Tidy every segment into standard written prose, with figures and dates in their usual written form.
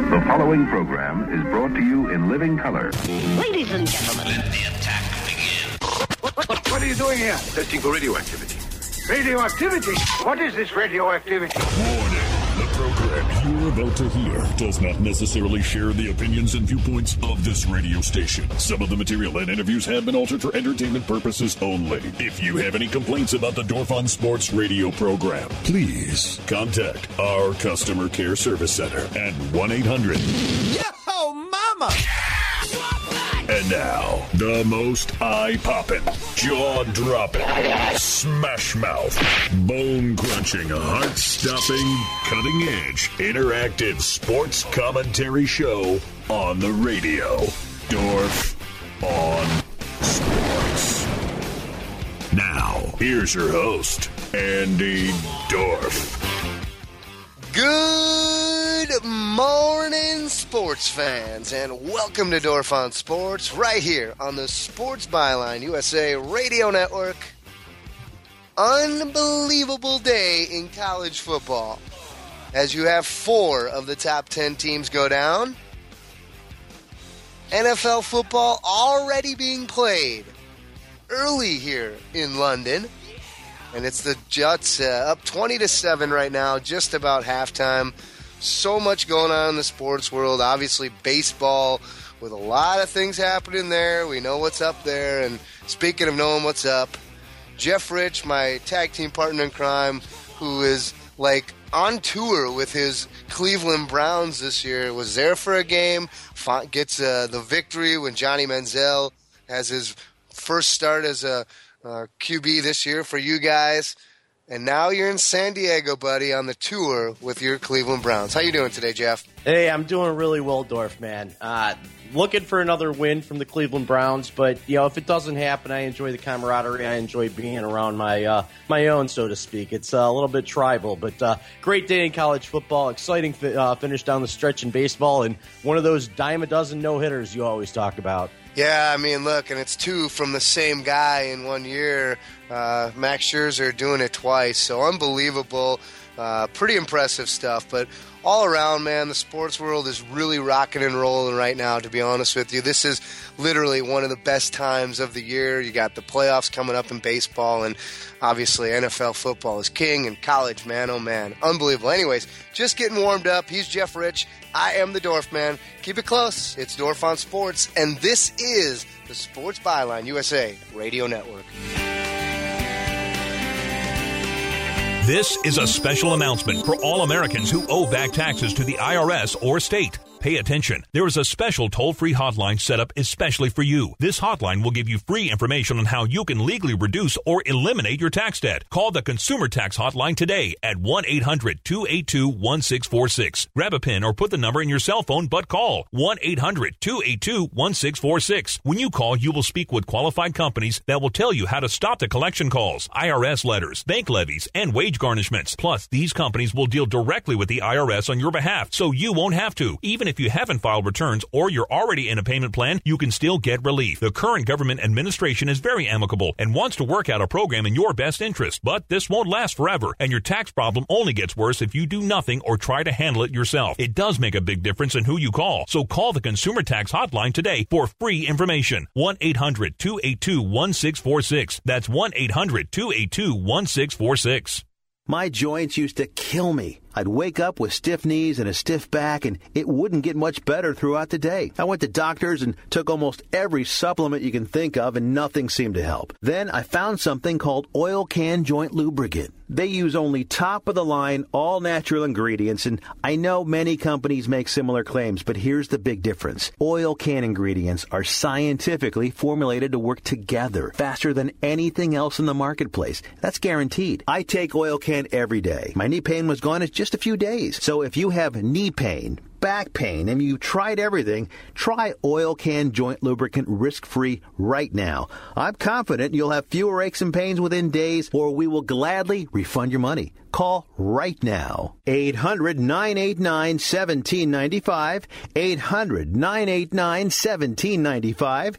The following program is brought to you in living color. Ladies and gentlemen, let the attack begin. What are you doing here? Testing for radioactivity. Radioactivity? What is this radioactivity? Warning. The program you're about to hear does not necessarily share the opinions and viewpoints of this radio station. Some of the material and interviews have been altered for entertainment purposes only. If you have any complaints about the Dorf on Sports radio program, please contact our customer care service center at 1-800. Yo, mama! And now, the most eye-popping, jaw-dropping, smash-mouth, bone-crunching, heart-stopping, cutting-edge, interactive sports commentary show on the radio. Dorf on Sports. Now, here's your host, Andy Dorf. Good morning, sports fans, and welcome to Dorf on Sports, right here on the Sports Byline USA Radio Network. Unbelievable day in college football, as you have 4 of the top 10 teams go down. NFL football already being played early here in London. And it's the Jets up 20-7 right now, just about halftime. So much going on in the sports world. Obviously, baseball with a lot of things happening there. We know what's up there. And speaking of knowing what's up, Jeff Rich, my tag team partner in crime, who is like on tour with his Cleveland Browns this year, was there for a game, gets the victory when Johnny Manziel has his first start as a QB this year for you guys, and now you're in San Diego, buddy, on the tour with your Cleveland Browns. How you doing today, Jeff? Hey, I'm doing really well, Dorf, man. Looking for another win from the Cleveland Browns, but if it doesn't happen, I enjoy the camaraderie. I enjoy being around my own, so to speak. It's a little bit tribal, but great day in college football. Exciting finish down the stretch in baseball, and one of those dime a dozen no-hitters you always talk about. Yeah, I mean, look, and it's 2 from the same guy in 1 year. Max Scherzer doing it twice, so unbelievable. Pretty impressive stuff, but all around, man, the sports world is really rocking and rolling right now, to be honest with you. This is literally one of the best times of the year. You got the playoffs coming up in baseball, and obviously NFL football is king, and college, man, oh man, unbelievable. Anyways, just getting warmed up. He's Jeff Rich. I am the Dorf Man. Keep it close. It's Dorf on Sports, and this is the Sports Byline USA Radio Network. This is a special announcement for all Americans who owe back taxes to the IRS or state. Pay attention. There is a special toll-free hotline set up especially for you. This hotline will give you free information on how you can legally reduce or eliminate your tax debt. Call the Consumer Tax Hotline today at 1-800-282-1646. Grab a pen or put the number in your cell phone, but call 1-800-282-1646. When you call, you will speak with qualified companies that will tell you how to stop the collection calls, IRS letters, bank levies, and wage garnishments. Plus, these companies will deal directly with the IRS on your behalf, so you won't have to. Even if you haven't filed returns or you're already in a payment plan, you can still get relief. The current government administration is very amicable and wants to work out a program in your best interest, but this won't last forever, and your tax problem only gets worse if you do nothing or try to handle it yourself. It does make a big difference in who you call, so call the Consumer Tax Hotline today for free information. 1-800-282-1646. That's 1-800-282-1646. My joints used to kill me. I'd wake up with stiff knees and a stiff back, and it wouldn't get much better throughout the day. I went to doctors and took almost every supplement you can think of, and nothing seemed to help. Then I found something called Oil Can Joint Lubricant. They use only top-of-the-line, all-natural ingredients, and I know many companies make similar claims, but here's the big difference. Oil Can ingredients are scientifically formulated to work together faster than anything else in the marketplace. That's guaranteed. I take Oil Can every day. My knee pain was gone in just a few days. So if you have knee pain, back pain, and you tried everything, try Oil Can Joint Lubricant risk-free right now. I'm confident you'll have fewer aches and pains within days, or we will gladly refund your money. Call right now. 800-989-1795. 800-989-1795.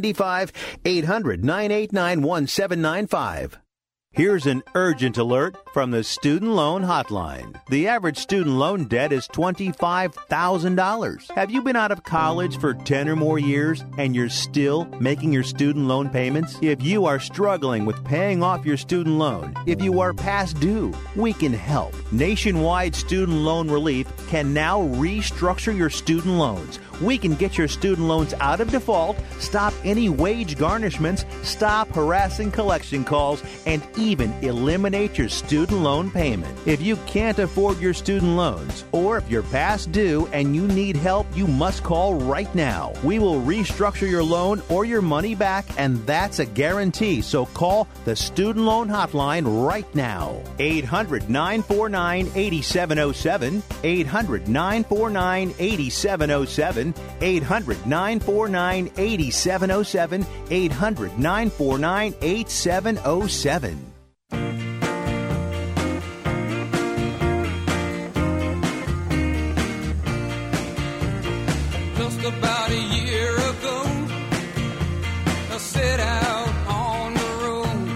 800-989-1795. 800-989-1795. Here's an urgent alert from from the Student Loan Hotline. The average student loan debt is $25,000. Have you been out of college for 10 or more years and you're still making your student loan payments? If you are struggling with paying off your student loan, if you are past due, we can help. Nationwide Student Loan Relief can now restructure your student loans. We can get your student loans out of default, stop any wage garnishments, stop harassing collection calls, and even eliminate your student loan payment. If you can't afford your student loans, or if you're past due and you need help, you must call right now. We will restructure your loan or your money back, and that's a guarantee. So call the Student Loan Hotline right now. 800-949-8707. 800-949-8707. 800-949-8707. 800-949-8707. Just about a year ago, I set out on the road.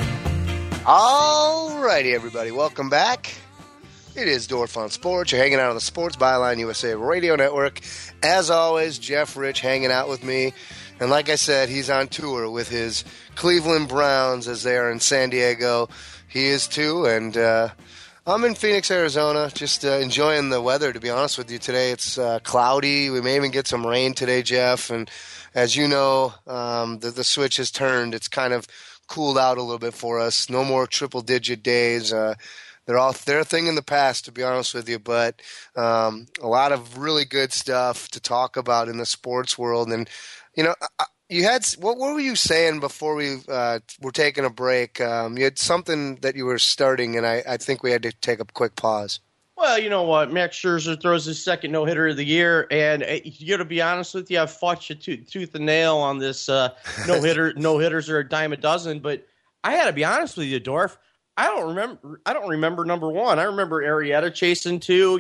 All righty, everybody. Welcome back. It is Dorf on Sports. You're hanging out on the Sports Byline USA Radio Network. As always, Jeff Rich hanging out with me. And like I said, he's on tour with his Cleveland Browns as they are in San Diego. He is too. And I'm in Phoenix, Arizona, just enjoying the weather, to be honest with you. Today it's cloudy. We may even get some rain today, Jeff. And as you know, the switch has turned. It's kind of cooled out a little bit for us. No more triple-digit days. They're a thing in the past, to be honest with you, but a lot of really good stuff to talk about in the sports world. And you know, you had what were you saying before we were taking a break? You had something that you were starting, and I think we had to take a quick pause. Well, you know what? Max Scherzer throws his second no-hitter of the year, and you got to be honest with you, I've fought you tooth and nail on this no-hitters are a dime a dozen, but I got to be honest with you, Dorf. I don't remember number one. I remember Arrieta chasing two.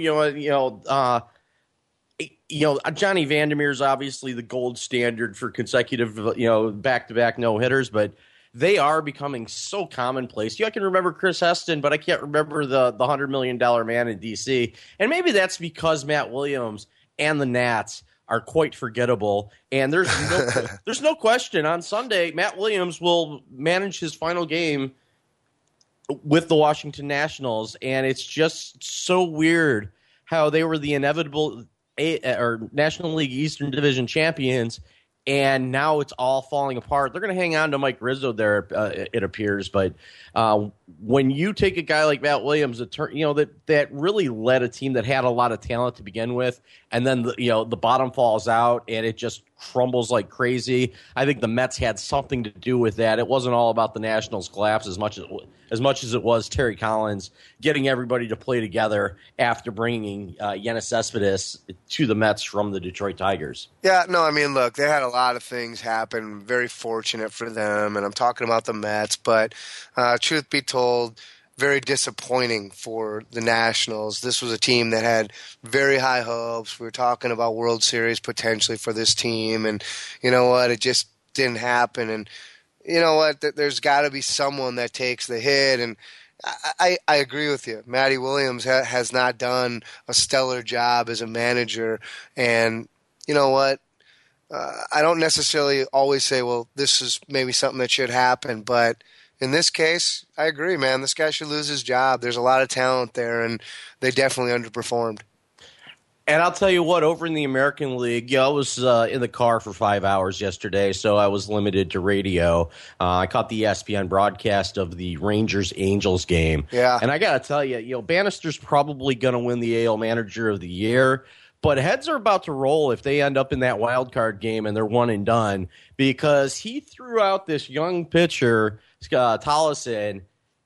Johnny Vandermeer's obviously the gold standard for consecutive, back-to-back no-hitters, but they are becoming so commonplace. I can remember Chris Heston, but I can't remember the $100 million man in D.C. And maybe that's because Matt Williams and the Nats are quite forgettable. And there's no question on Sunday, Matt Williams will manage his final game with the Washington Nationals, and it's just so weird how they were the inevitable National League Eastern Division champions, and now it's all falling apart. They're going to hang on to Mike Rizzo there, it appears, but when you take a guy like Matt Williams, that really led a team that had a lot of talent to begin with, and then the bottom falls out and it just crumbles like crazy. I think the Mets had something to do with that. It wasn't all about the Nationals' collapse as much as it was Terry Collins getting everybody to play together after bringing Yoenis Cespedes to the Mets from the Detroit Tigers. Yeah, no, I mean, look, they had a lot of things happen. Very fortunate for them, and I'm talking about the Mets, but truth be told, very disappointing for the Nationals. This was a team that had very high hopes. We were talking about World Series potentially for this team, and you know what? It just didn't happen. And you know what? There's got to be someone that takes the hit, and I agree with you. Matty Williams has not done a stellar job as a manager, and you know what? I don't necessarily always say, well, this is maybe something that should happen, but in this case, I agree, man. This guy should lose his job. There's a lot of talent there, and they definitely underperformed. And I'll tell you what, over in the American League, I was in the car for 5 hours yesterday, so I was limited to radio. I caught the ESPN broadcast of the Rangers-Angels game. Yeah. And I got to tell you, Bannister's probably going to win the AL Manager of the Year, but heads are about to roll if they end up in that wild card game and they're one and done, because he threw out this young pitcher, Tolleson,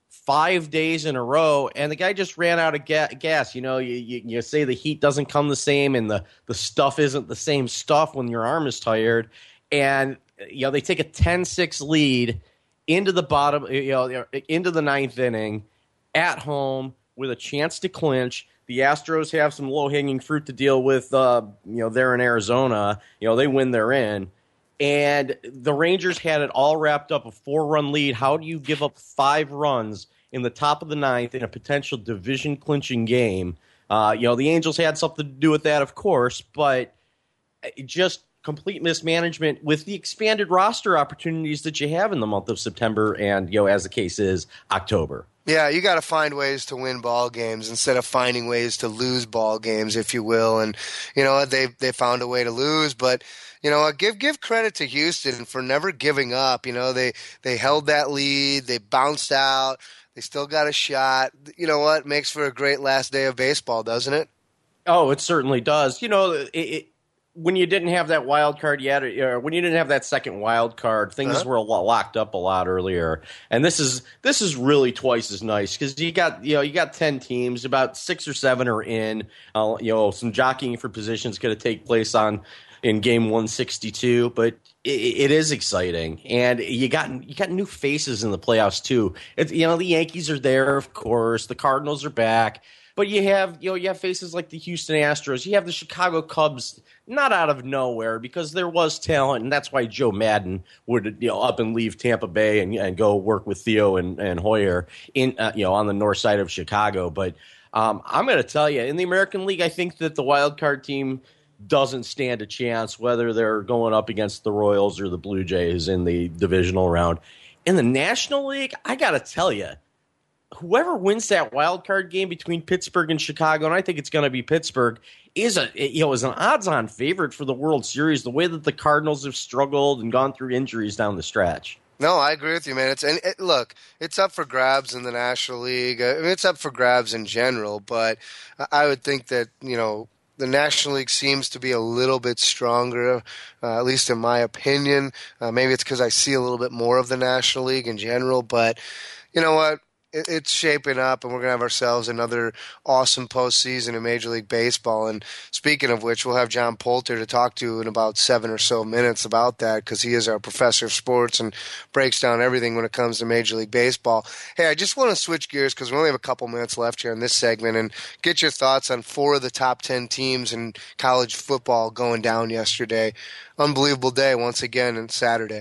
5 days in a row, and the guy just ran out of gas. You say the heat doesn't come the same, and the stuff isn't the same stuff when your arm is tired. And they take a 10-6 lead into the bottom, into the ninth inning at home with a chance to clinch. The Astros have some low-hanging fruit to deal with, there in Arizona. They win, they're in. And the Rangers had it all wrapped up, a 4-run lead. How do you give up 5 runs in the top of the ninth in a potential division-clinching game. The Angels had something to do with that, of course, but just complete mismanagement with the expanded roster opportunities that you have in the month of September and, as the case is, October. Yeah, you got to find ways to win ball games instead of finding ways to lose ball games, if you will. And they found a way to lose, but give credit to Houston for never giving up. They held that lead, they bounced out, they still got a shot. You know what? Makes for a great last day of baseball, doesn't it? Oh, it certainly does. When you didn't have that wild card yet, or when you didn't have that second wild card, things were locked up a lot earlier. And this is really twice as nice because you got 10 teams, about 6 or 7 are in. Some jockeying for positions going to take place in game 162, but it is exciting, and you got new faces in the playoffs too. The Yankees are there, of course. The Cardinals are back. But you have faces like the Houston Astros. You have the Chicago Cubs, not out of nowhere because there was talent, and that's why Joe Madden would up and leave Tampa Bay and go work with Theo and Hoyer on the north side of Chicago. But I'm going to tell you, in the American League, I think that the wild card team doesn't stand a chance whether they're going up against the Royals or the Blue Jays in the divisional round. In the National League, I got to tell you, whoever wins that wild card game between Pittsburgh and Chicago, and I think it's going to be Pittsburgh, is an odds-on favorite for the World Series. The way that the Cardinals have struggled and gone through injuries down the stretch. No, I agree with you, man. Look, it's up for grabs in the National League. It's up for grabs in general, but I would think that the National League seems to be a little bit stronger, at least in my opinion. Maybe it's because I see a little bit more of the National League in general, but you know what? It's shaping up, and we're going to have ourselves another awesome postseason in Major League Baseball. And speaking of which, we'll have John Poulter to talk to in about 7 or so minutes about that because he is our professor of sports and breaks down everything when it comes to Major League Baseball. Hey, I just want to switch gears because we only have a couple minutes left here in this segment and get your thoughts on 4 of the top 10 teams in college football going down yesterday. Unbelievable day once again on Saturday.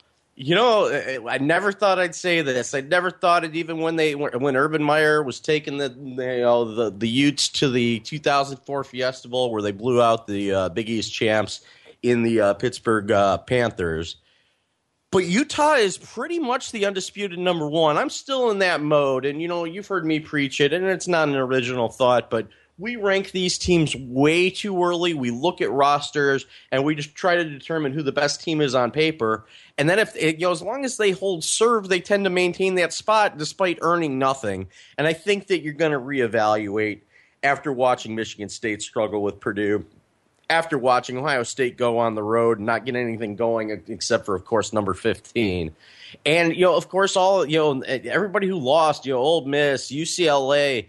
I never thought I'd say this. I never thought it even when Urban Meyer was taking the Utes to the 2004 Fiesta Bowl where they blew out the Big East champs in the Pittsburgh Panthers. But Utah is pretty much the undisputed number one. I'm still in that mode, and you've heard me preach it, and it's not an original thought, but we rank these teams way too early. We look at rosters, and we just try to determine who the best team is on paper. And then as long as they hold serve, they tend to maintain that spot despite earning nothing. And I think that you're going to reevaluate after watching Michigan State struggle with Purdue, after watching Ohio State go on the road and not get anything going except for, of course, number 15. And, of course, everybody who lost, Ole Miss, UCLA,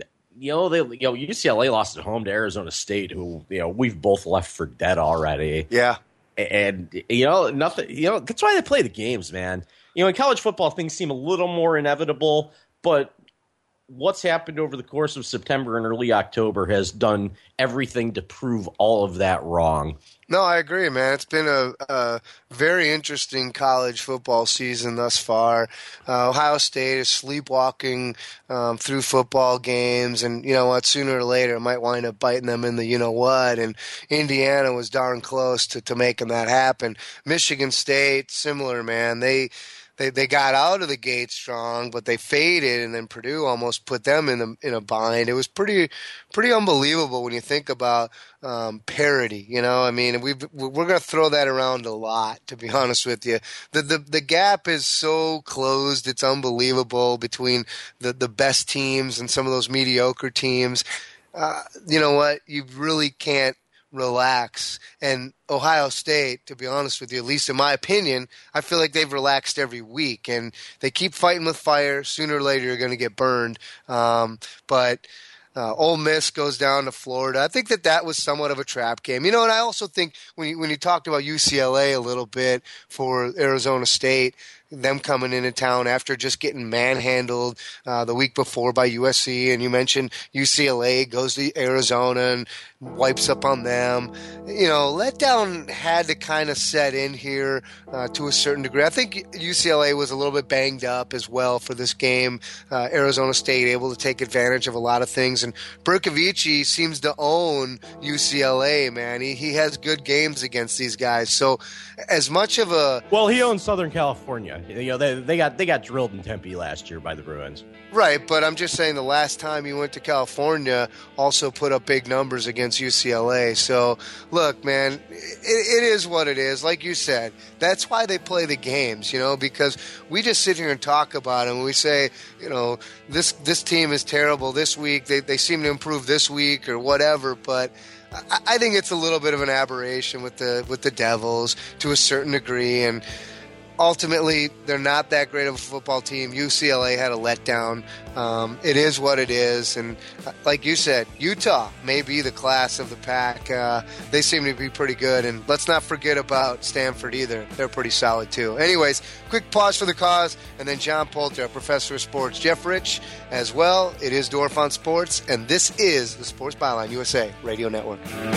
UCLA lost at home to Arizona State, who, we've both left for dead already. Yeah. And, nothing, that's why they play the games, man. In college football, things seem a little more inevitable, but what's happened over the course of September and early October has done everything to prove all of that wrong. No, I agree, man. It's been a very interesting college football season thus far. Ohio State is sleepwalking through football games, and you know what? Sooner or later, it might wind up biting them in the you-know-what, and Indiana was darn close to making that happen. Michigan State, similar, man. They got out of the gate strong, but they faded, and then Purdue almost put them in a bind. It was pretty unbelievable when you think about parity. I mean, we're going to throw that around a lot, to be honest with you. The gap is so closed; it's unbelievable between the best teams and some of those mediocre teams. You know what? You really can't relax. And Ohio State, to be honest with you, at least in my opinion, I feel like they've relaxed every week, and they keep fighting with fire. Sooner or later, you're going to get burned. But Ole Miss goes down to Florida. I think that was somewhat of a trap game. And I also think when you talked about UCLA a little bit for Arizona State, them coming into town after just getting manhandled the week before by USC. And you mentioned UCLA goes to Arizona and wipes up on them. Letdown had to kind of set in here to a certain degree. I think UCLA was a little bit banged up as well for this game. Arizona State able to take advantage of a lot of things. And Berkovici seems to own UCLA, man. He has good games against these guys. So as much of a... Well, he owns Southern California. They got drilled in Tempe last year by the Bruins. Right, but I'm just saying the last time he went to California also put up big numbers against UCLA. So, look, man, it is what it is. Like you said, that's why they play the games, because we just sit here and talk about them. We say, this team is terrible this week. They seem to improve this week or whatever, but I think it's a little bit of an aberration with the Devils to a certain degree, and ultimately, they're not that great of a football team. UCLA had a letdown. It is what it is. And like you said, Utah may be the class of the pack. They seem to be pretty good. And let's not forget about Stanford either. They're pretty solid, too. Anyways, quick pause for the cause. And then John Poulter, professor of sports. Jeff Rich as well. It is Dorf on Sports. And this is the Sports Byline USA Radio Network.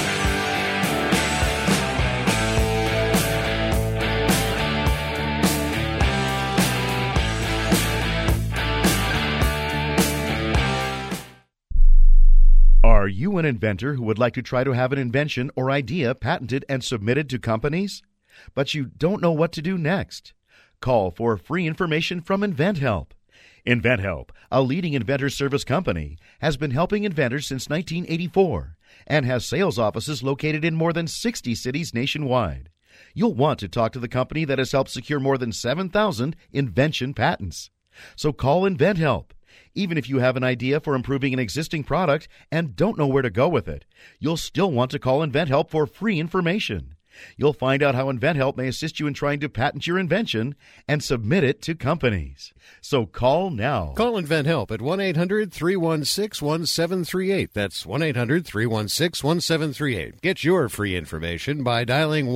Are you an inventor who would like to try to have an invention or idea patented and submitted to companies, but you don't know what to do next? Call for free information from InventHelp. InventHelp, a leading inventor service company, has been helping inventors since 1984 and has sales offices located in more than 60 cities nationwide. You'll want to talk to the company that has helped secure more than 7,000 invention patents. So call InventHelp. Even if you have an idea for improving an existing product and don't know where to go with it, you'll still want to call InventHelp for free information. You'll find out how InventHelp may assist you in trying to patent your invention and submit it to companies. So call now. Call InventHelp at 1-800-316-1738. That's 1-800-316-1738. Get your free information by dialing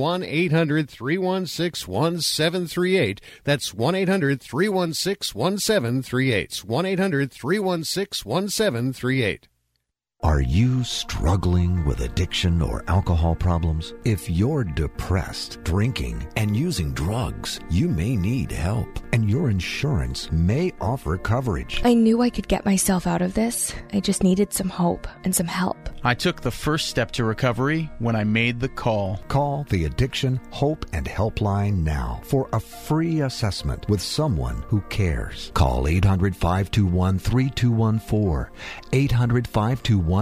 1-800-316-1738. That's 1-800-316-1738. 1-800-316-1738. Are you struggling with addiction or alcohol problems? If you're depressed, drinking, and using drugs, you may need help, and your insurance may offer coverage. I knew I could get myself out of this. I just needed some hope and some help. I took the first step to recovery when I made the call. Call the Addiction Hope and Helpline now for a free assessment with someone who cares. Call 800-521-3214. 800-521-3214.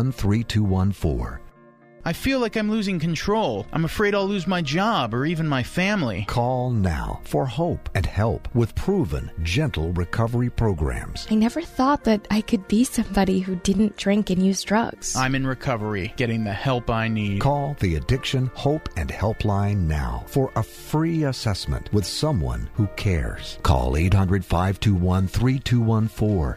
I feel like I'm losing control. I'm afraid I'll lose my job or even my family. Call now for hope and help with proven, gentle recovery programs. I never thought that I could be somebody who didn't drink and use drugs. I'm in recovery, getting the help I need. Call the Addiction Hope and Helpline now for a free assessment with someone who cares. Call 800-521-3214.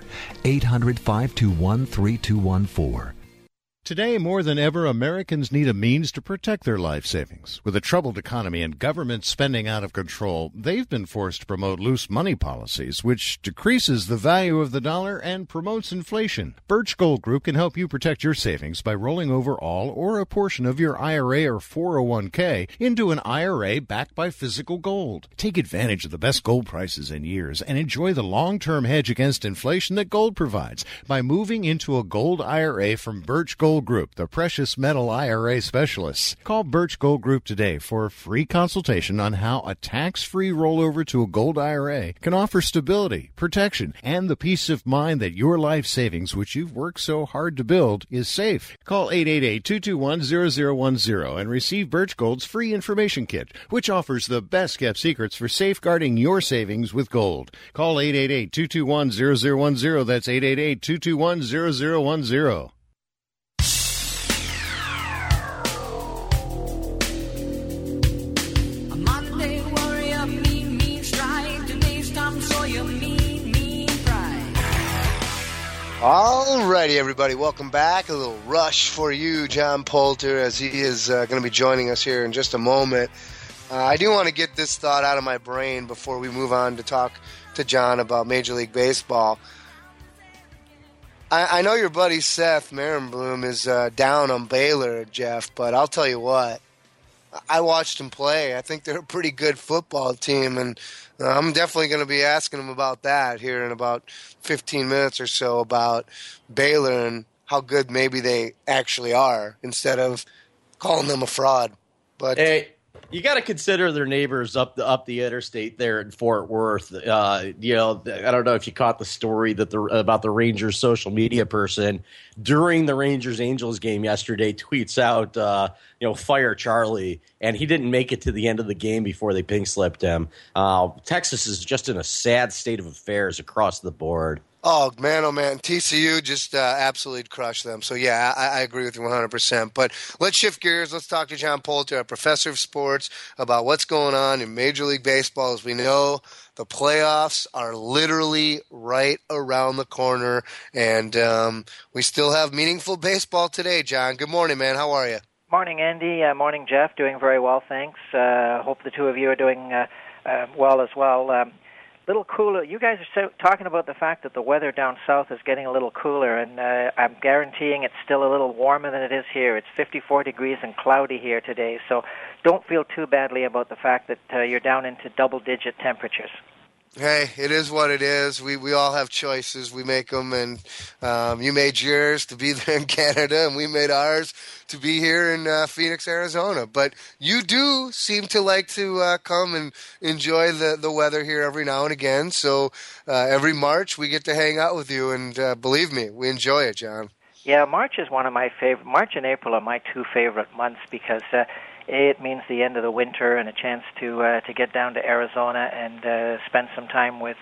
800-521-3214. Today, more than ever, Americans need a means to protect their life savings. With a troubled economy and government spending out of control, they've been forced to promote loose money policies, which decreases the value of the dollar and promotes inflation. Birch Gold Group can help you protect your savings by rolling over all or a portion of your IRA or 401k into an IRA backed by physical gold. Take advantage of the best gold prices in years and enjoy the long-term hedge against inflation that gold provides by moving into a gold IRA from Birch Gold Group, the precious metal IRA specialists. Call Birch Gold Group today for a free consultation on how a tax-free rollover to a gold IRA can offer stability, protection, and the peace of mind that your life savings, which you've worked so hard to build, is safe. Call 888-221-0010 and receive Birch Gold's free information kit, which offers the best-kept secrets for safeguarding your savings with gold. Call 888-221-0010. That's 888-221-0010. All righty, everybody. Welcome back. A little rush for you, John Poulter, as he is going to be joining us here in just a moment. I do want to get this thought out of my brain before we move on to talk to John about Major League Baseball. I know your buddy Seth Marenbloom is down on Baylor, Jeff, but I'll tell you what. I watched him play. I think they're a pretty good football team, and I'm definitely going to be asking him about that here in about 15 minutes or so about Baylor and how good maybe they actually are instead of calling them a fraud. But hey, you got to consider their neighbors up the interstate there in Fort Worth. You know, I don't know if you caught the story that about the Rangers social media person during the Rangers-Angels game yesterday tweets out, fire Charlie, and he didn't make it to the end of the game before they pink slipped him. Texas is just in a sad state of affairs across the board. Oh, man, TCU just absolutely crushed them. So, yeah, I agree with you 100%. But let's shift gears. Let's talk to John Poulter, a professor of sports, about what's going on in Major League Baseball. As we know, the playoffs are literally right around the corner, and we still have meaningful baseball today, John. Good morning, man. How are you? Morning, Andy. Morning, Jeff. Doing very well, thanks. Hope the two of you are doing well as well. Little cooler. You guys are talking about the fact that the weather down south is getting a little cooler, and I'm guaranteeing it's still a little warmer than it is here. It's 54 degrees and cloudy here today, so don't feel too badly about the fact that you're down into double-digit temperatures. Hey, it is what it is. We all have choices. We make them, and you made yours to be there in Canada, and we made ours to be here in Phoenix, Arizona. But you do seem to like to come and enjoy the weather here every now and again. So every March we get to hang out with you, and believe me, we enjoy it, John. Yeah, March is one of my favorite. March and April are my two favorite months because it means the end of the winter and a chance to get down to Arizona and spend some time with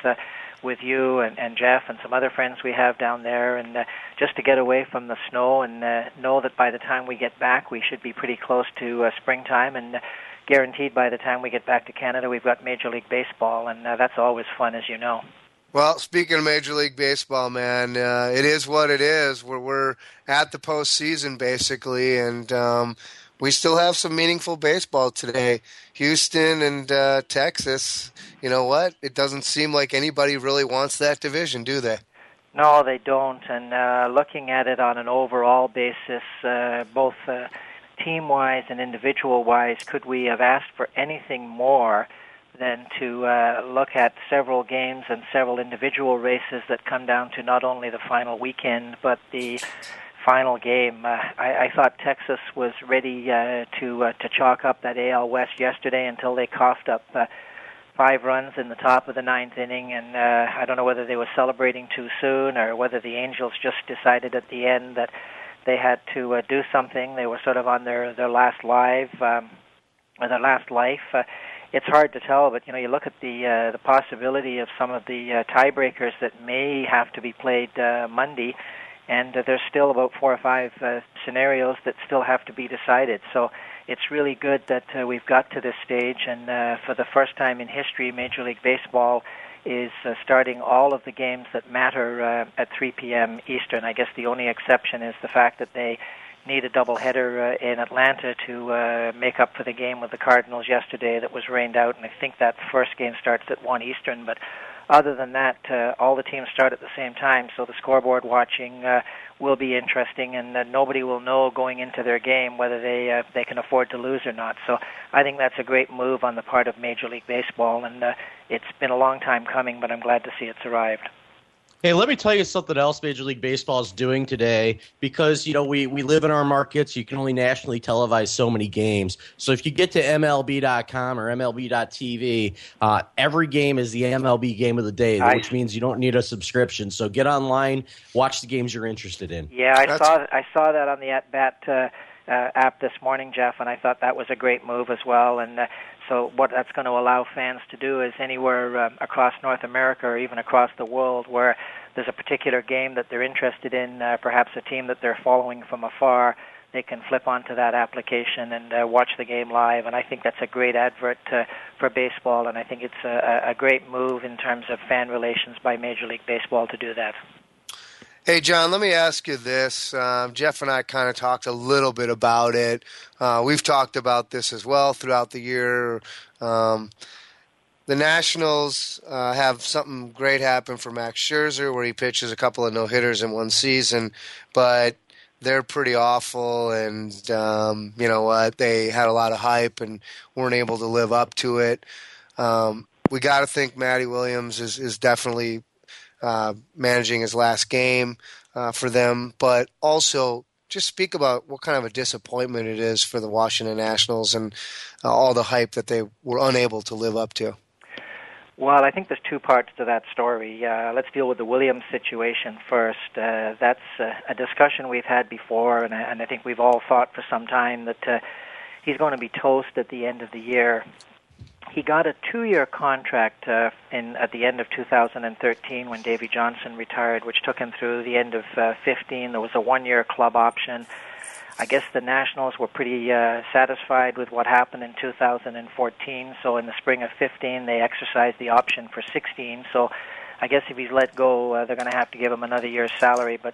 you and Jeff and some other friends we have down there, and just to get away from the snow and know that by the time we get back we should be pretty close to springtime, and guaranteed by the time we get back to Canada we've got Major League Baseball, and that's always fun, as you know. Well, speaking of Major League Baseball, man, it is what it is. We're at the postseason, basically, and we still have some meaningful baseball today. Houston and Texas, you know what? It doesn't seem like anybody really wants that division, do they? No, they don't. And looking at it on an overall basis, both team-wise and individual-wise, could we have asked for anything more than to look at several games and several individual races that come down to not only the final weekend, but the final game? I thought Texas was ready to chalk up that AL West yesterday until they coughed up 5 runs in the top of the 9th inning, and I don't know whether they were celebrating too soon or whether the Angels just decided at the end that they had to do something. They were sort of on their last life. It's hard to tell, but you look at the possibility of some of the tiebreakers that may have to be played Monday. And there's still about 4 or 5 scenarios that still have to be decided. So it's really good that we've got to this stage. And for the first time in history, Major League Baseball is starting all of the games that matter at 3 p.m. Eastern. I guess the only exception is the fact that they need a doubleheader in Atlanta to make up for the game with the Cardinals yesterday that was rained out. And I think that first game starts at 1 Eastern. But other than that, all the teams start at the same time, so the scoreboard watching will be interesting, and nobody will know going into their game whether they can afford to lose or not. So I think that's a great move on the part of Major League Baseball, and it's been a long time coming, but I'm glad to see it's arrived. Hey, let me tell you something else Major League Baseball is doing today, because, we live in our markets. You can only nationally televise so many games. So if you get to MLB.com or MLB.TV, every game is the MLB game of the day, which means you don't need a subscription. So get online, watch the games you're interested in. Yeah, I saw that on the At-Bat app this morning, Jeff, and I thought that was a great move as well. And so what that's going to allow fans to do is anywhere across North America or even across the world where there's a particular game that they're interested in, perhaps a team that they're following from afar, they can flip onto that application and watch the game live. And I think that's a great advert for baseball, and I think it's a great move in terms of fan relations by Major League Baseball to do that. Hey, John, let me ask you this. Jeff and I kind of talked a little bit about it. We've talked about this as well throughout the year. The Nationals have something great happen for Max Scherzer where he pitches a couple of no-hitters in one season, but they're pretty awful, and you know what? They had a lot of hype and weren't able to live up to it. We got to think Matty Williams is definitely managing his last game for them, but also just speak about what kind of a disappointment it is for the Washington Nationals and all the hype that they were unable to live up to. Well, I think there's two parts to that story. Let's deal with the Williams situation first. That's a discussion we've had before, and I think we've all thought for some time that he's going to be toast at the end of the year. He got a 2-year contract at the end of 2013 when Davey Johnson retired, which took him through the end of 15. There was a 1-year club option. I guess the Nationals were pretty satisfied with what happened in 2014, so in the spring of 15 they exercised the option for 16. So I guess if he's let go, they're going to have to give him another year's salary. But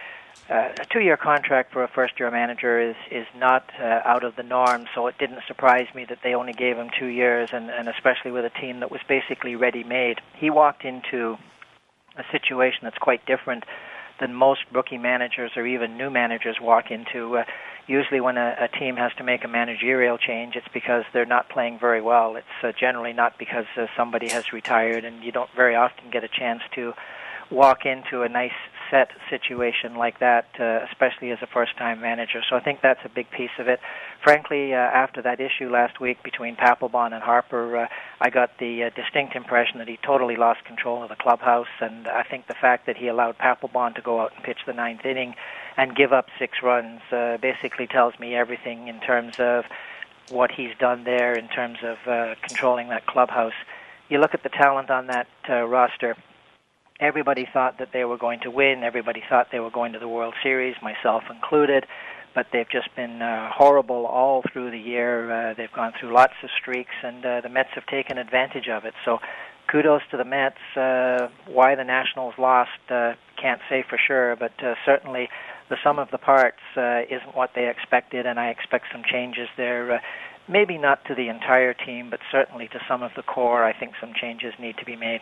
a 2-year contract for a first-year manager is not out of the norm, so it didn't surprise me that they only gave him 2 years, and especially with a team that was basically ready-made. He walked into a situation that's quite different than most rookie managers or even new managers walk into. Usually when a team has to make a managerial change, it's because they're not playing very well. It's generally not because somebody has retired, and you don't very often get a chance to walk into a nice set situation like that, especially as a first-time manager. So I think that's a big piece of it. Frankly, after that issue last week between Papelbon and Harper, I got the distinct impression that he totally lost control of the clubhouse, and I think the fact that he allowed Papelbon to go out and pitch the 9th inning and give up 6 runs basically tells me everything in terms of what he's done there in terms of controlling that clubhouse. You look at the talent on that roster. Everybody thought that they were going to win. Everybody thought they were going to the World Series, myself included. But they've just been horrible all through the year. They've gone through lots of streaks, and the Mets have taken advantage of it. So kudos to the Mets. Why the Nationals lost, can't say for sure, but certainly the sum of the parts isn't what they expected, and I expect some changes there. Maybe not to the entire team, but certainly to some of the core. I think some changes need to be made.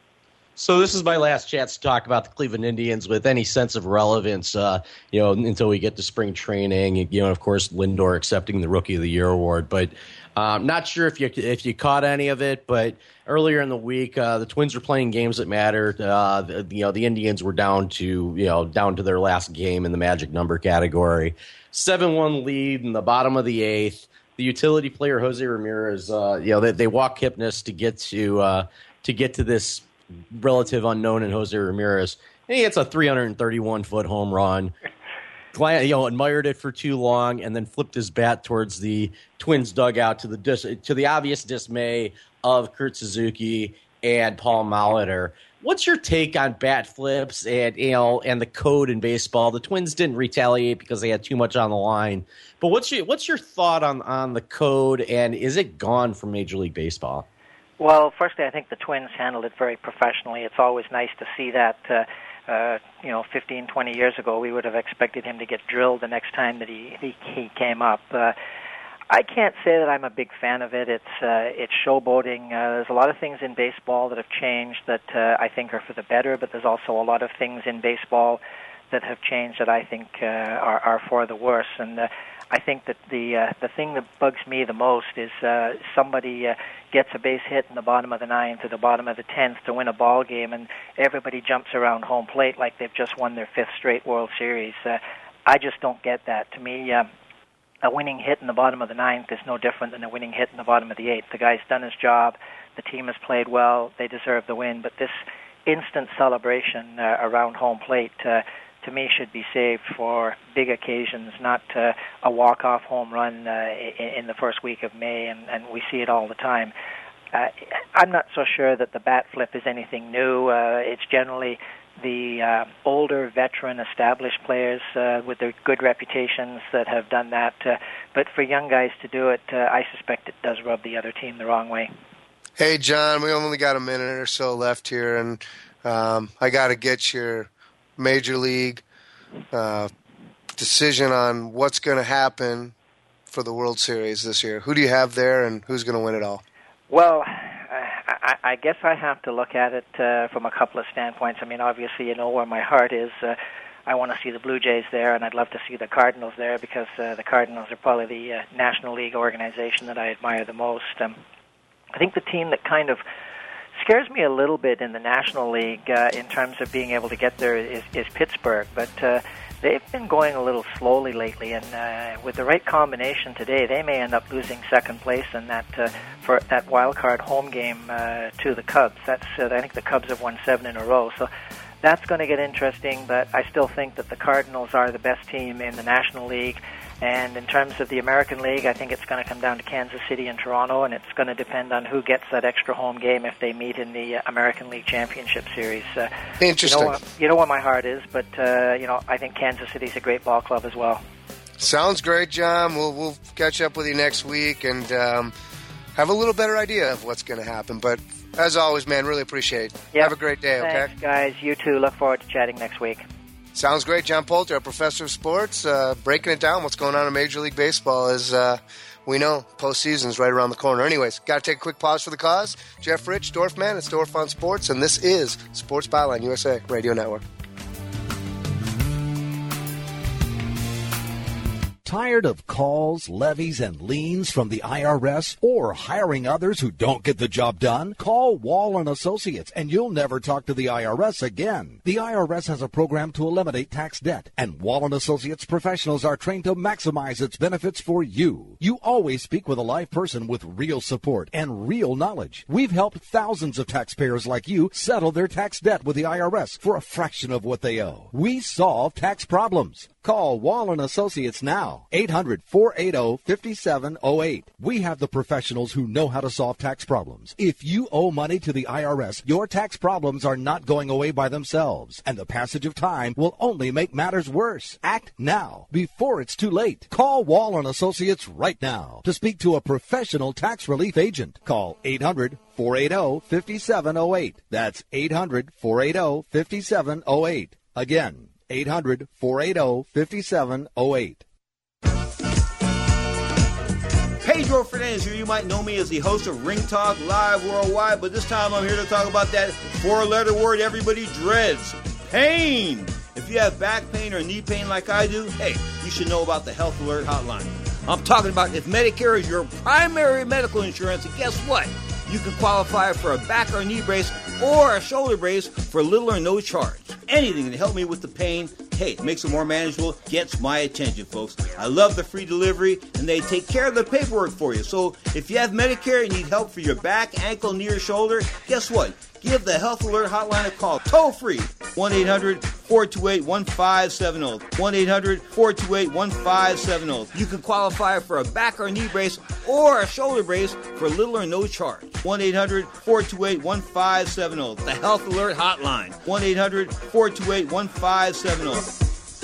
So this is my last chance to talk about the Cleveland Indians with any sense of relevance, until we get to spring training. Of course, Lindor accepting the Rookie of the Year award. But not sure if you caught any of it. But earlier in the week, the Twins were playing games that mattered. The Indians were down to their last game in the magic number category. 7-1 lead in the bottom of the 8th. The utility player Jose Ramirez, they walk Kipnis to get to this relative unknown in Jose Ramirez. And he hits a 331-foot home run. Admired it for too long, and then flipped his bat towards the Twins dugout to the obvious dismay of Kurt Suzuki and Paul Molitor. What's your take on bat flips and the code in baseball? The Twins didn't retaliate because they had too much on the line. But what's your thought on the code, and is it gone from Major League Baseball? Well, firstly, I think the Twins handled it very professionally. It's always nice to see that. 15, 20 years ago, we would have expected him to get drilled the next time that he came up. I can't say that I'm a big fan of it. It's showboating. There's a lot of things in baseball that have changed that I think are for the better, but there's also a lot of things in baseball that have changed that I think are for the worse. And I think that the thing that bugs me the most is somebody gets a base hit in the bottom of the 9th or the bottom of the 10th to win a ball game, and everybody jumps around home plate like they've just won their 5th straight World Series. I just don't get that. To me, a winning hit in the bottom of the 9th is no different than a winning hit in the bottom of the 8th. The guy's done his job. The team has played well. They deserve the win. But this instant celebration around home plate, to me, should be saved for big occasions, not a walk-off home run in the first week of May, and we see it all the time. I'm not so sure that the bat flip is anything new. It's generally the older, veteran, established players with their good reputations that have done that. But for young guys to do it, I suspect it does rub the other team the wrong way. Hey, John, we only got a minute or so left here, and I got to get your Major League decision on what's going to happen for the World Series this year? Who do you have there, and who's going to win it all? Well, I guess I have to look at it from a couple of standpoints. I mean, obviously, you know where my heart is. I want to see the Blue Jays there, and I'd love to see the Cardinals there because the Cardinals are probably the National League organization that I admire the most. I think the team that kind of scares me a little bit in the National League in terms of being able to get there is Pittsburgh, but they've been going a little slowly lately, and with the right combination today, they may end up losing second place in that for that wild card home game to the Cubs. I think the Cubs have won 7 in a row, so that's going to get interesting. But I still think that the Cardinals are the best team in the National League. And in terms of the American League, I think it's going to come down to Kansas City and Toronto, and it's going to depend on who gets that extra home game if they meet in the American League Championship Series. Interesting. You know where my heart is, but I think Kansas City's a great ball club as well. Sounds great, John. We'll catch up with you next week and have a little better idea of what's going to happen. But as always, man, really appreciate it. Yep. Have a great day, okay? Thanks, guys. You too. Look forward to chatting next week. Sounds great. John Poulter, a professor of sports, breaking it down, what's going on in Major League Baseball as we know postseason's right around the corner. Anyways, got to take a quick pause for the cause. Jeff Rich, Dorfman, it's Dorf on Sports, and this is Sports Byline USA Radio Network. Tired of calls, levies, and liens from the IRS or hiring others who don't get the job done? Call Wall & Associates and you'll never talk to the IRS again. The IRS has a program to eliminate tax debt, and Wall & Associates professionals are trained to maximize its benefits for you. You always speak with a live person with real support and real knowledge. We've helped thousands of taxpayers like you settle their tax debt with the IRS for a fraction of what they owe. We solve tax problems. Call Wall & Associates now, 800-480-5708. We have the professionals who know how to solve tax problems. If you owe money to the IRS, your tax problems are not going away by themselves, and the passage of time will only make matters worse. Act now, before it's too late. Call Wall & Associates right now to speak to a professional tax relief agent. Call 800-480-5708. That's 800-480-5708. Again, 800-480-5708. Pedro Fernandez here. You might know me as the host of Ring Talk Live Worldwide, but this time I'm here to talk about that 4-letter word everybody dreads, pain. If you have back pain or knee pain like I do, hey, you should know about the Health Alert Hotline. I'm talking about if Medicare is your primary medical insurance, and guess what? You can qualify for a back or knee brace or a shoulder brace for little or no charge. Anything to help me with the pain, hey, it makes it more manageable, gets my attention, folks. I love the free delivery, and they take care of the paperwork for you. So if you have Medicare and need help for your back, ankle, knee, or shoulder, guess what? Give the Health Alert Hotline a call, toll-free, 1-800-428-1570, 1-800-428-1570. You can qualify for a back or knee brace or a shoulder brace for little or no charge. 1-800-428-1570, the Health Alert Hotline, 1-800-428-1570.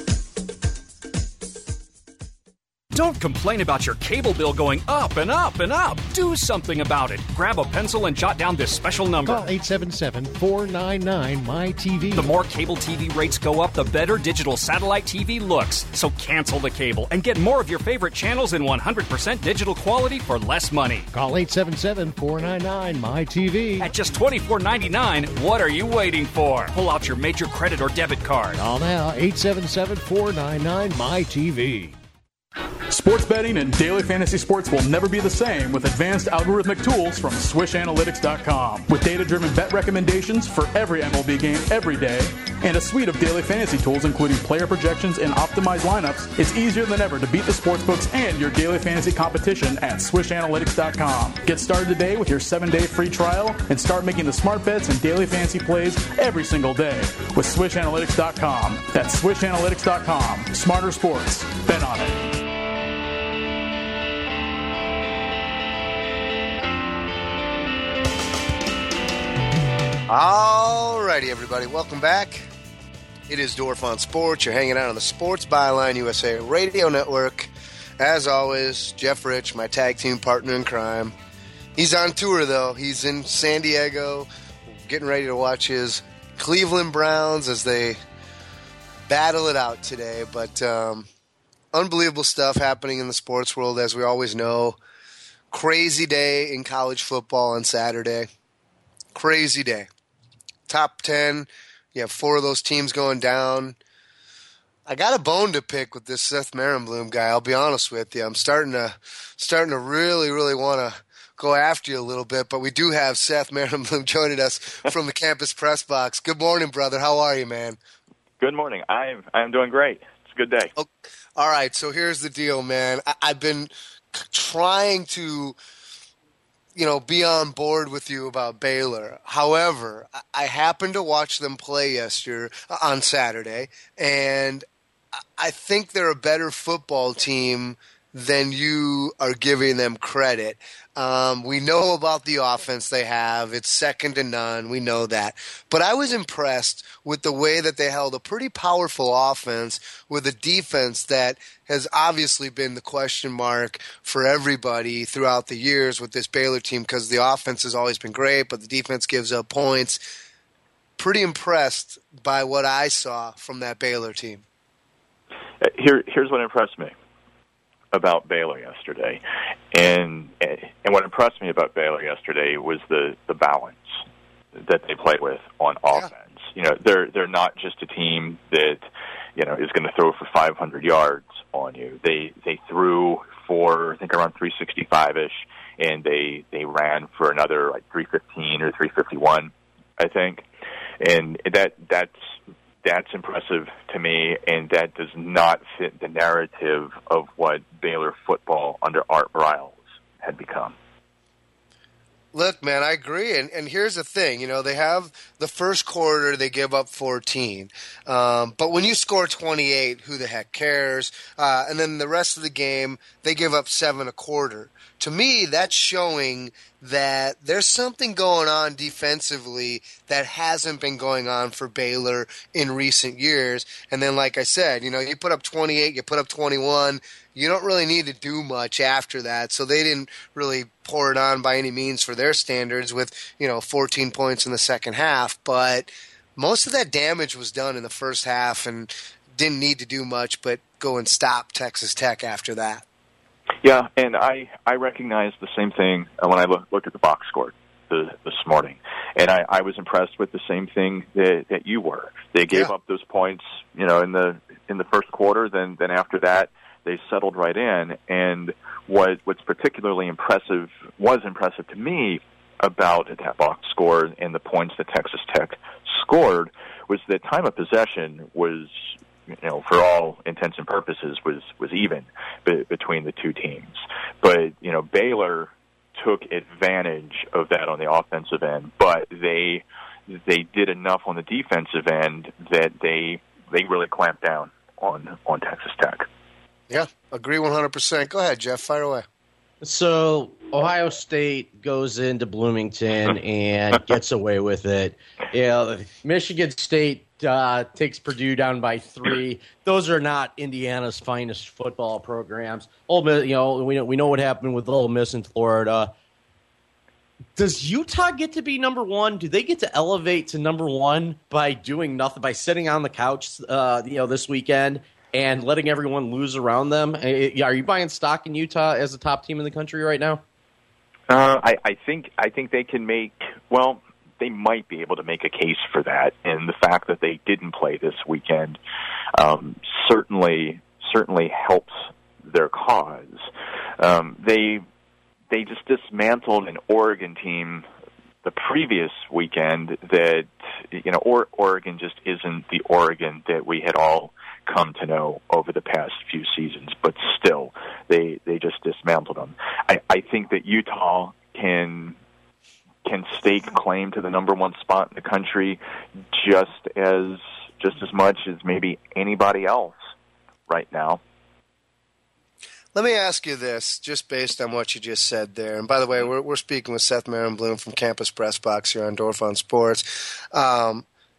Don't complain about your cable bill going up and up and up. Do something about it. Grab a pencil and jot down this special number. Call 877-499-MY-TV. The more cable TV rates go up, the better digital satellite TV looks. So cancel the cable and get more of your favorite channels in 100% digital quality for less money. Call 877-499-MY-TV. At just $24.99, what are you waiting for? Pull out your major credit or debit card. Call now, 877-499-MY-TV. Sports betting and daily fantasy sports will never be the same with advanced algorithmic tools from SwishAnalytics.com. With data-driven bet recommendations for every MLB game every day and a suite of daily fantasy tools including player projections and optimized lineups, it's easier than ever to beat the sportsbooks and your daily fantasy competition at SwishAnalytics.com. Get started today with your 7-day free trial and start making the smart bets and daily fantasy plays every single day with SwishAnalytics.com. That's SwishAnalytics.com. Smarter sports. Bet on it. Alrighty, everybody, welcome back. It is Dorf on Sports. You're hanging out on the Sports Byline USA Radio Network. As always, Jeff Rich, my tag team partner in crime. He's on tour, though. He's in San Diego, getting ready to watch his Cleveland Browns as they battle it out today. But unbelievable stuff happening in the sports world, as we always know. Crazy day in college football on Saturday. Crazy day. Top 10. You have 4 of those teams going down. I got a bone to pick with this Seth Marenblum guy. I'll be honest with you. I'm starting to really, really want to go after you a little bit. But we do have Seth Marenblum joining us from the Campus Press Box. Good morning, brother. How are you, man? Good morning. I'm doing great. It's a good day. Oh, all right. So here's the deal, man. I've been trying to, be on board with you about Baylor. However, I happened to watch them play on Saturday, and I think they're a better football team than you are giving them credit. We know about the offense they have. It's second to none. We know that. But I was impressed with the way that they held a pretty powerful offense with a defense that has obviously been the question mark for everybody throughout the years with this Baylor team, because the offense has always been great, but the defense gives up points. Pretty impressed by what I saw from that Baylor team. Here's what impressed me about Baylor yesterday, and what impressed me about Baylor yesterday was the balance that they played with on offense. Yeah. They're not just a team that is going to throw for 500 yards on you. They threw for I think around 365ish, and they ran for another like 315 or 351, I think, and that's impressive to me, and that does not fit the narrative of what Baylor football under Art Briles had become. Look, man, I agree. And here's the thing. They have the first quarter, they give up 14. But when you score 28, who the heck cares? And then the rest of the game, they give up 7 a quarter. To me, that's showing that there's something going on defensively that hasn't been going on for Baylor in recent years. And then, like I said, you put up 28, you put up 21, you don't really need to do much after that. So they didn't really pour it on by any means for their standards with, 14 points in the second half. But most of that damage was done in the first half and didn't need to do much but go and stop Texas Tech after that. Yeah, and I recognize the same thing when I look at the box score this morning, and I was impressed with the same thing that you were. They gave up those points, in the first quarter. Then after that, they settled right in. And what's particularly impressive to me about that box score and the points that Texas Tech scored was that time of possession was, for all intents and purposes, was even between the two teams. But, Baylor took advantage of that on the offensive end, but they did enough on the defensive end that they really clamped down on Texas Tech. Yeah, agree 100%. Go ahead, Jeff. Fire away. So Ohio State goes into Bloomington and gets away with it. Michigan State takes Purdue down by 3. Those are not Indiana's finest football programs. Ole Miss, we know what happened with Ole Miss in Florida. Does Utah get to be number 1? Do they get to elevate to number 1 by doing nothing, by sitting on the couch, this weekend and letting everyone lose around them? Are you buying stock in Utah as a top team in the country right now? I think they can make. Well, they might be able to make a case for that, and the fact that they didn't play this weekend certainly helps their cause. They just dismantled an Oregon team the previous weekend that Oregon just isn't the Oregon that we had all come to know over the past few seasons, but still they just dismantled them. I think that Utah can stake claim to the number 1 spot in the country just as much as maybe anybody else right now. Let me ask you this, just based on what you just said there. And by the way, we're speaking with Seth Marenblum from Campus Press Box here on Dorf on Sports.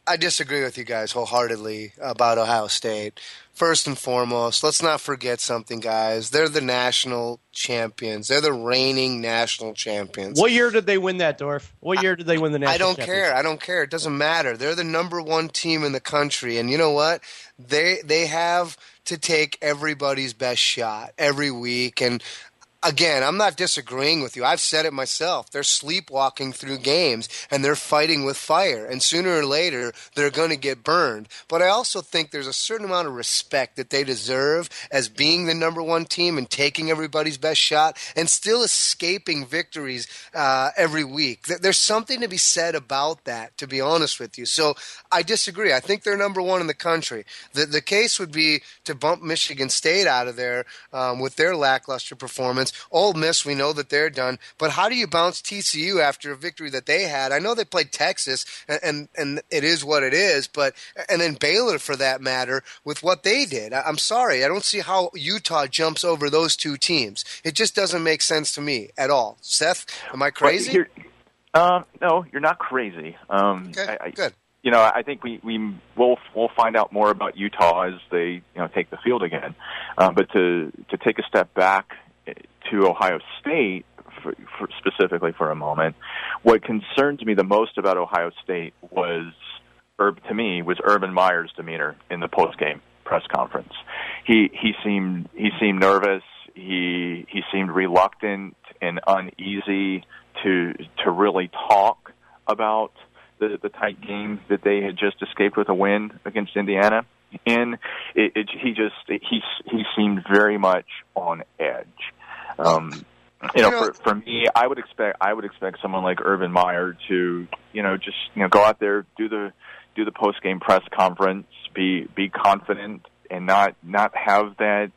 I disagree with you guys wholeheartedly about Ohio State. First and foremost, let's not forget something, guys. They're the national champions. They're the reigning national champions. What year did they win that, Dorf? What year did they win the national championship? I don't care. It doesn't matter. They're the number one team in the country. And you know what? They have to take everybody's best shot every week. And again, I'm not disagreeing with you. I've said it myself. They're sleepwalking through games, and they're fighting with fire. And sooner or later, they're going to get burned. But I also think there's a certain amount of respect that they deserve as being the number one team and taking everybody's best shot and still escaping victories every week. There's something to be said about that, to be honest with you. So I disagree. I think they're number one in the country. The case would be to bump Michigan State out of there with their lackluster performance. Ole Miss, we know that they're done. But how do you bounce TCU after a victory that they had? I know they played Texas, and it is what it is, and then Baylor, for that matter, with what they did. I'm sorry. I don't see how Utah jumps over those two teams. It just doesn't make sense to me at all. Seth, am I crazy? No, you're not crazy. Okay, good. You know, I think we'll find out more about Utah as they take the field again. But to take a step back to Ohio State, specifically for a moment, what concerns me the most about Ohio State was Urban Meyer's demeanor in the post-game press conference. He seemed nervous. He seemed reluctant and uneasy to really talk about the tight game that they had just escaped with a win against Indiana. And he seemed very much on edge. For me, I would expect someone like Urban Meyer to, just go out there, do the post game press conference, be confident, and not have that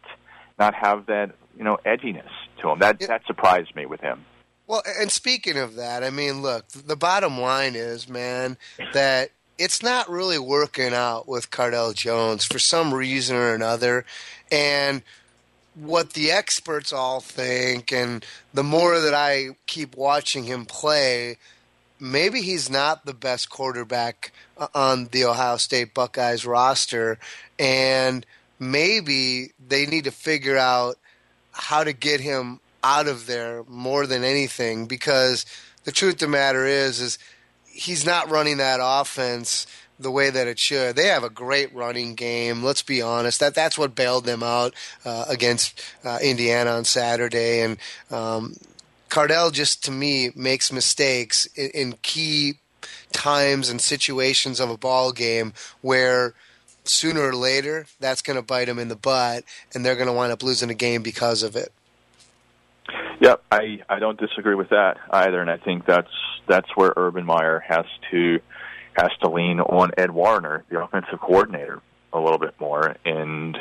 edginess to him. That surprised me with him. Well, and speaking of that, I mean, look, the bottom line is, man, that it's not really working out with Cardale Jones for some reason or another, and what the experts all think, and the more that I keep watching him play, maybe he's not the best quarterback on the Ohio State Buckeyes roster, and maybe they need to figure out how to get him out of there more than anything, because the truth of the matter is he's not running that offense the way that it should. They have a great running game. Let's be honest. That's what bailed them out against Indiana on Saturday. And Cardale just, to me, makes mistakes in key times and situations of a ball game where sooner or later that's going to bite them in the butt, and they're going to wind up losing a game because of it. Yep, I don't disagree with that either, and I think that's where Urban Meyer has to lean on Ed Warner, the offensive coordinator, a little bit more, and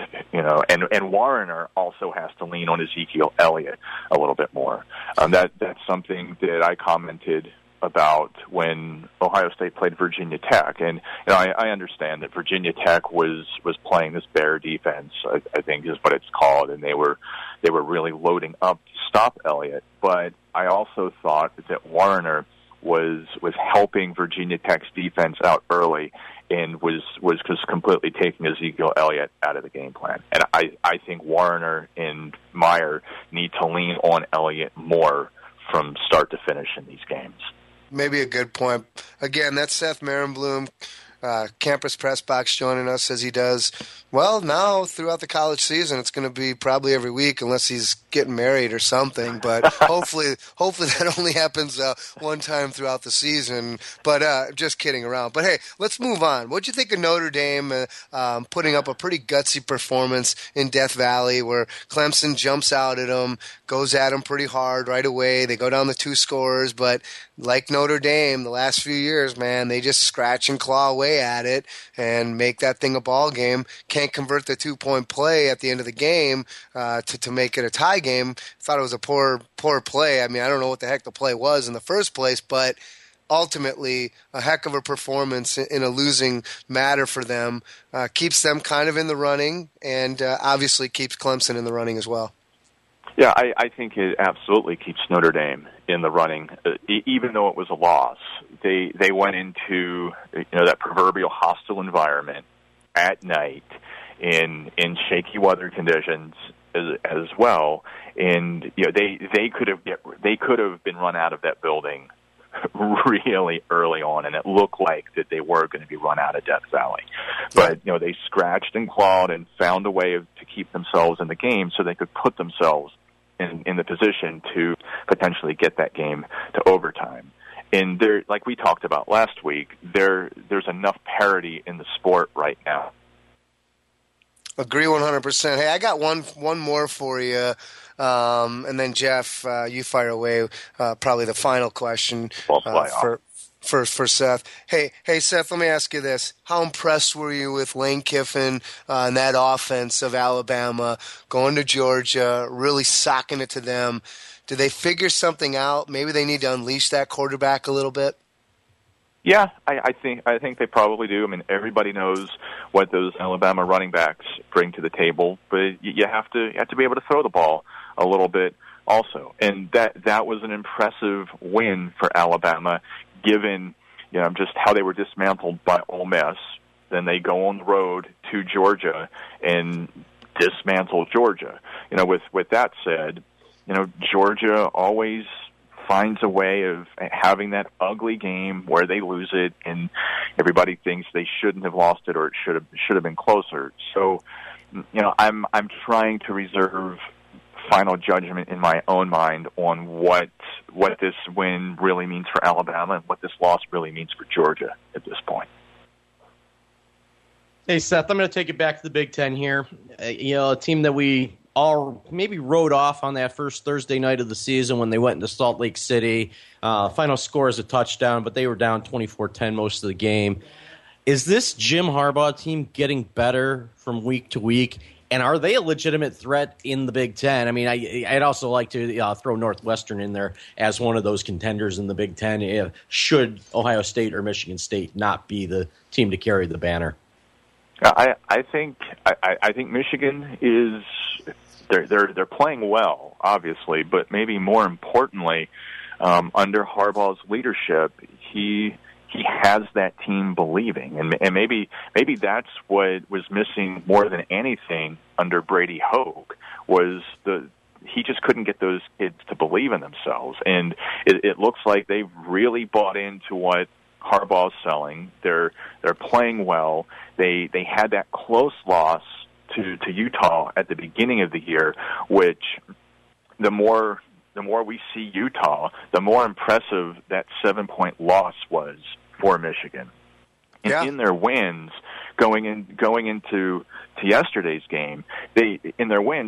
Warner also has to lean on Ezekiel Elliott a little bit more. That's something that I commented about when Ohio State played Virginia Tech, and I understand that Virginia Tech was playing this bear defense, I think is what it's called, and they were really loading up to stop Elliott. But I also thought that Warner was helping Virginia Tech's defense out early and was just completely taking Ezekiel Elliott out of the game plan. And I think Warner and Meyer need to lean on Elliott more from start to finish in these games. Maybe a good point. Again, that's Seth Marenblum, Campus Press Box, joining us as he does. Well, now throughout the college season, it's going to be probably every week unless he's getting married or something. But hopefully that only happens one time throughout the season. But just kidding around. But hey, let's move on. What'd you think of Notre Dame putting up a pretty gutsy performance in Death Valley, where Clemson jumps out at them, goes at them pretty hard right away? They go down the 2 scores, but like Notre Dame, the last few years, man, they just scratch and claw away at it and make that thing a ball game. Can't convert the 2-point play at the end of the game to make it a tie game. Thought it was a poor play. I mean, I don't know what the heck the play was in the first place, but ultimately a heck of a performance in a losing matter for them. Keeps them kind of in the running, and obviously keeps Clemson in the running as well. Yeah, I think it absolutely keeps Notre Dame in the running, even though it was a loss. They went into that proverbial hostile environment at night in shaky weather conditions as well, and they could have been run out of that building really early on, and it looked like that they were going to be run out of Death Valley. But they scratched and clawed and found a way to keep themselves in the game so they could put themselves in the position to potentially get that game to overtime. And there, like we talked about last week, there's enough parity in the sport right now. Agree 100%. Hey, I got one more for you, and then Jeff, you fire away. Probably the final question for Seth. Hey, Seth, let me ask you this: how impressed were you with Lane Kiffin and that offense of Alabama going to Georgia, really socking it to them? Did they figure something out? Maybe they need to unleash that quarterback a little bit. Yeah, I think they probably do. I mean, everybody knows what those Alabama running backs bring to the table, but you have to be able to throw the ball a little bit also. And that was an impressive win for Alabama, given just how they were dismantled by Ole Miss. Then they go on the road to Georgia and dismantle Georgia. With that said, Georgia always finds a way of having that ugly game where they lose it, and everybody thinks they shouldn't have lost it or it should have been closer. So, I'm trying to reserve final judgment in my own mind on what this win really means for Alabama and what this loss really means for Georgia at this point. Hey, Seth, I'm going to take it back to the Big Ten here. A team that we all maybe wrote off on that first Thursday night of the season when they went into Salt Lake City. Final score is a touchdown, but they were down 24-10 most of the game. Is this Jim Harbaugh team getting better from week to week? And are they a legitimate threat in the Big Ten? I mean, I'd also like to throw Northwestern in there as one of those contenders in the Big Ten. Should Ohio State or Michigan State not be the team to carry the banner? I think Michigan is they're playing well, obviously, but maybe more importantly, under Harbaugh's leadership, he has that team believing, and maybe that's what was missing more than anything under Brady Hoke was he just couldn't get those kids to believe in themselves, and it looks like they've really bought into what Harbaugh's selling. They're playing well. They had that close loss to Utah at the beginning of the year, which the more we see Utah, the more impressive that 7-point loss was for Michigan. And in their wins, going into yesterday's game, they had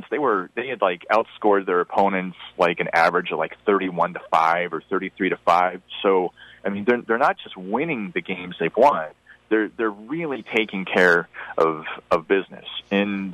outscored their opponents like an average of like 31-5 or 33-5. So I mean, they're not just winning the games they've won; they're really taking care of business. And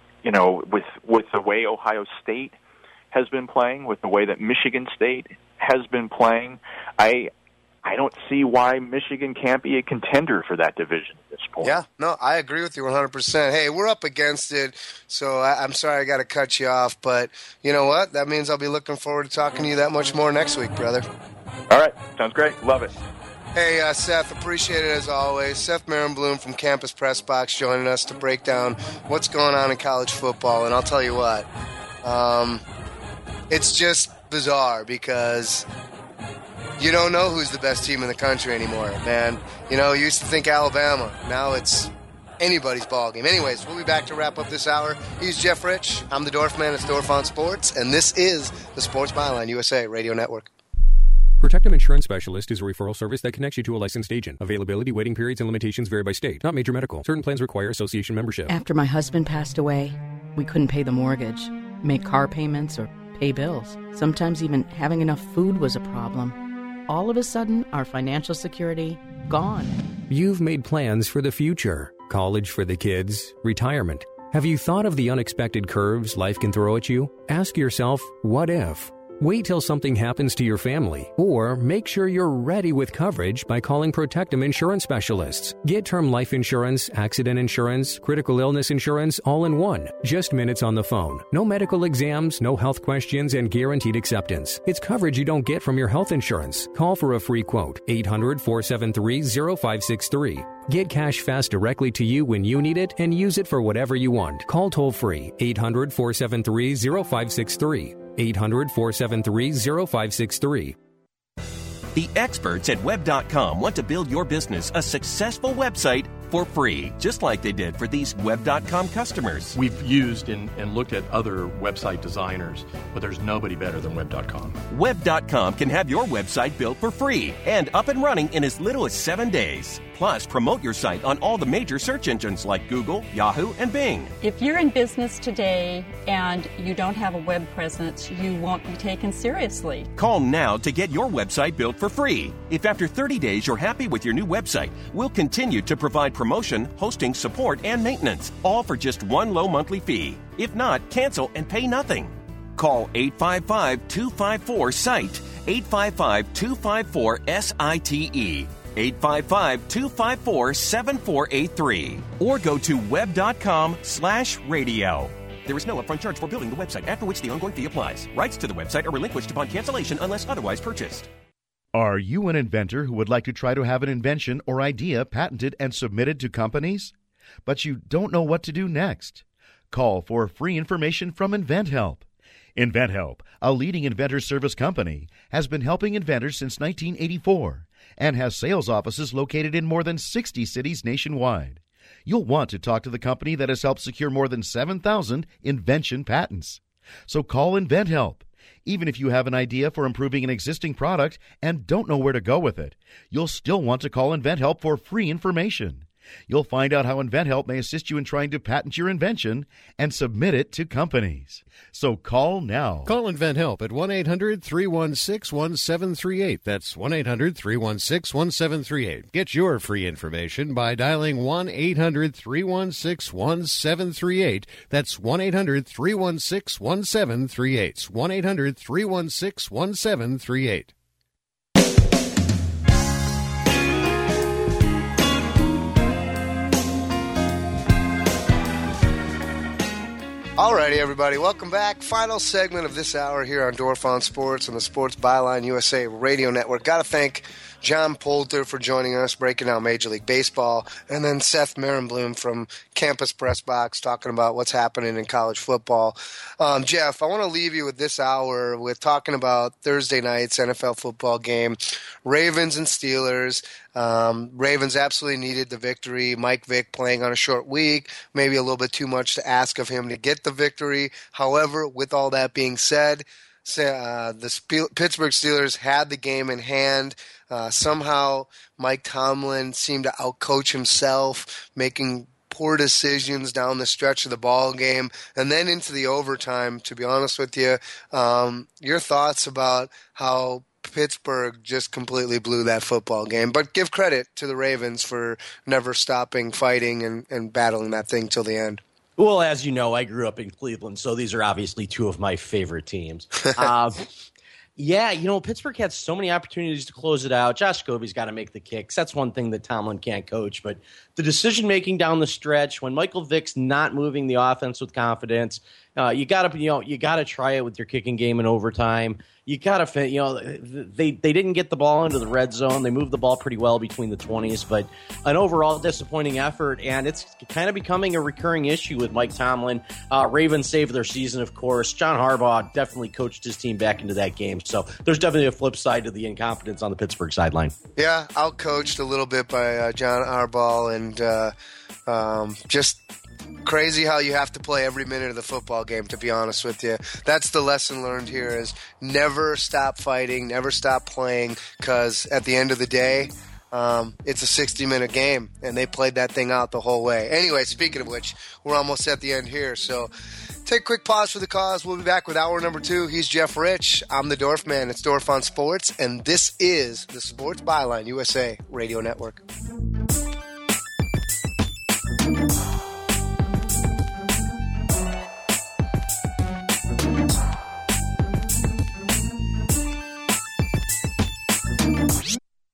with the way Ohio State has been playing, with the way that Michigan State has been playing, I don't see why Michigan can't be a contender for that division at this point. Yeah, no, I agree with you 100%. Hey, we're up against it, so I'm sorry I got to cut you off, but you know what? That means I'll be looking forward to talking to you that much more next week, brother. All right, sounds great. Love it. Hey, Seth, appreciate it as always. Seth Marenblum from Campus Press Box joining us to break down what's going on in college football, and I'll tell you what, it's just bizarre because you don't know who's the best team in the country anymore, man. You used to think Alabama. Now it's anybody's ballgame. Anyways, we'll be back to wrap up this hour. He's Jeff Rich. I'm the Dorf Man. It's Dorf on Sports, and this is the Sports Byline USA Radio Network. Protectum Insurance Specialist is a referral service that connects you to a licensed agent. Availability, waiting periods, and limitations vary by state. Not major medical. Certain plans require association membership. After my husband passed away, we couldn't pay the mortgage, make car payments, or pay bills. Sometimes even having enough food was a problem. All of a sudden, our financial security, gone. You've made plans for the future. College for the kids, retirement. Have you thought of the unexpected curves life can throw at you? Ask yourself, what if? Wait till something happens to your family, or make sure you're ready with coverage by calling Protectum Insurance Specialists. Get term life insurance, accident insurance, critical illness insurance all in one. Just minutes on the phone. No medical exams, no health questions, and guaranteed acceptance. It's coverage you don't get from your health insurance. Call for a free quote. 800-473-0563. Get cash fast directly to you when you need it and use it for whatever you want. Call toll-free 800-473-0563. 800-473-0563. The experts at Web.com want to build your business a successful website for free, just like they did for these Web.com customers. We've used and looked at other website designers, but there's nobody better than Web.com. Web.com can have your website built for free and up and running in as little as 7 days. Plus, promote your site on all the major search engines like Google, Yahoo, and Bing. If you're in business today and you don't have a web presence, you won't be taken seriously. Call now to get your website built for free. If after 30 days you're happy with your new website, we'll continue to provide promotion, hosting, support, and maintenance, all for just one low monthly fee. If not, cancel and pay nothing. Call 855-254-SITE, 855-254-SITE. 855-254-7483 or go to web.com/radio. There is no upfront charge for building the website, after which the ongoing fee applies. Rights to the website are relinquished upon cancellation unless otherwise purchased. Are you an inventor who would like to try to have an invention or idea patented and submitted to companies, but you don't know what to do next? Call for free information from InventHelp. InventHelp, a leading inventor service company, has been helping inventors since 1984 and has sales offices located in more than 60 cities nationwide. You'll want to talk to the company that has helped secure more than 7,000 invention patents. So call InventHelp. Even if you have an idea for improving an existing product and don't know where to go with it, you'll still want to call InventHelp for free information. You'll find out how InventHelp may assist you in trying to patent your invention and submit it to companies. So call now. Call InventHelp at 1-800-316-1738. That's 1-800-316-1738. Get your free information by dialing 1-800-316-1738. That's 1-800-316-1738. 1-800-316-1738. Alrighty, everybody, welcome back. Final segment of this hour here on Dorf on Sports on the Sports Byline USA Radio Network. Got to thank John Poulter for joining us, breaking down Major League Baseball, and then Seth Marenblum from Campus Press Box talking about what's happening in college football. Jeff, I want to leave you with this hour with talking about Thursday night's NFL football game, Ravens and Steelers. Ravens absolutely needed the victory. Mike Vick playing on a short week, maybe a little bit too much to ask of him to get the victory. However, with all that being said, the Pittsburgh Steelers had the game in hand. Somehow Mike Tomlin seemed to outcoach himself, making poor decisions down the stretch of the ball game and then into the overtime. To be honest with you, your thoughts about how Pittsburgh just completely blew that football game, but give credit to the Ravens for never stopping fighting and battling that thing till the end. Well, as you know, I grew up in Cleveland, so these are obviously two of my favorite teams. Yeah, Pittsburgh had so many opportunities to close it out. Josh Scobie's got to make the kicks. That's one thing that Tomlin can't coach. But the decision-making down the stretch, when Michael Vick's not moving the offense with confidence, you got to try it with your kicking game in overtime. You got to, they didn't get the ball into the red zone. They moved the ball pretty well between the 20s, but an overall disappointing effort, and it's kind of becoming a recurring issue with Mike Tomlin. Ravens saved their season, of course. John Harbaugh definitely coached his team back into that game, so there's definitely a flip side to the incompetence on the Pittsburgh sideline. Yeah, outcoached a little bit by John Harbaugh, and just crazy how you have to play every minute of the football game, to be honest with you. That's the lesson learned here, is never stop fighting, never stop playing, because at the end of the day, it's a 60-minute game, and they played that thing out the whole way. Anyway, speaking of which, we're almost at the end here, so take a quick pause for the cause. We'll be back with hour number 2. He's Jeff Rich. I'm the Dorf Man. It's Dorf on Sports, and this is the Sports Byline USA Radio Network.